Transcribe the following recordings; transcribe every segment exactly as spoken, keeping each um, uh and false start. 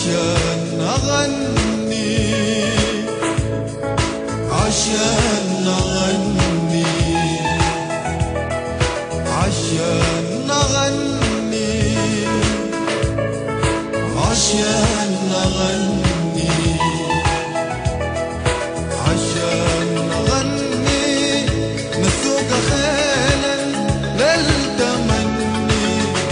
عشان أغني عشان أغني عشان أغني عشان أغني عشان أغني نسوق خيلا للتمني.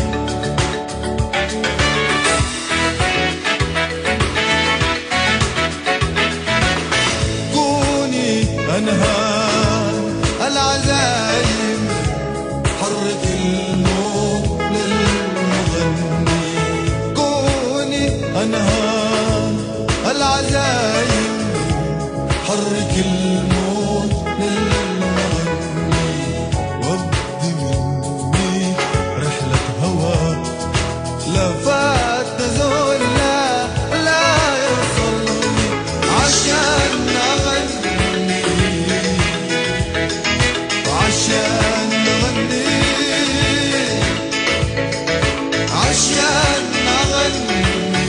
كوني أنهار العزايم حرك الموت للمغني. كوني أنهار العزايم حرك الموت للمغني. وابدي مني رحلة هوى لا فات تزول لا لا يوصلني. عشان أغني عشان أغني عشان أغني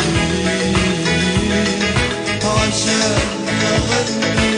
عشان أغني.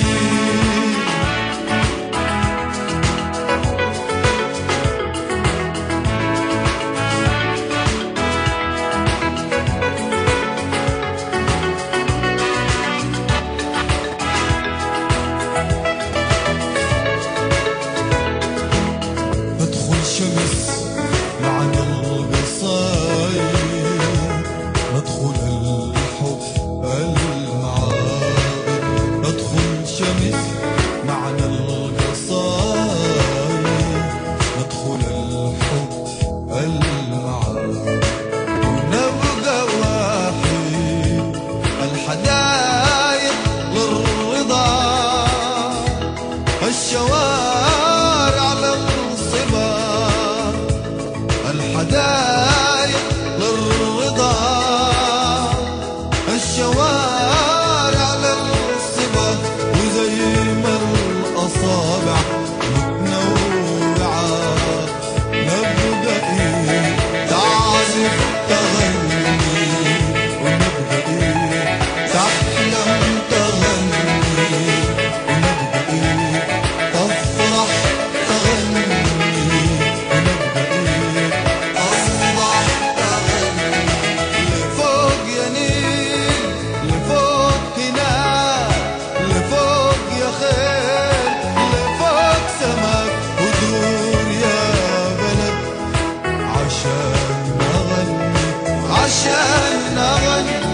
ندخل شمس معنى القصايد ندخل الحب المعابد. ندخل شمس معنى القصايد ندخل الحب المعابد. ونبقى واحد الحدايق للرضا الشوارع للصبا. الحدايق للرضا الشوارع للصبا. وزي ما الأصابع متنوعة نبدأ إيه تعزف تغني. ونبدأ إيه تحلم تغني. ونبدأ إيه تفرح تغني. ونبدأ إيه أصبح تغني. لفوق يا نيل لفوق هناك لفوق يا خيل لفوق سماك ودور يا بلد. عشان أغني عشان أغني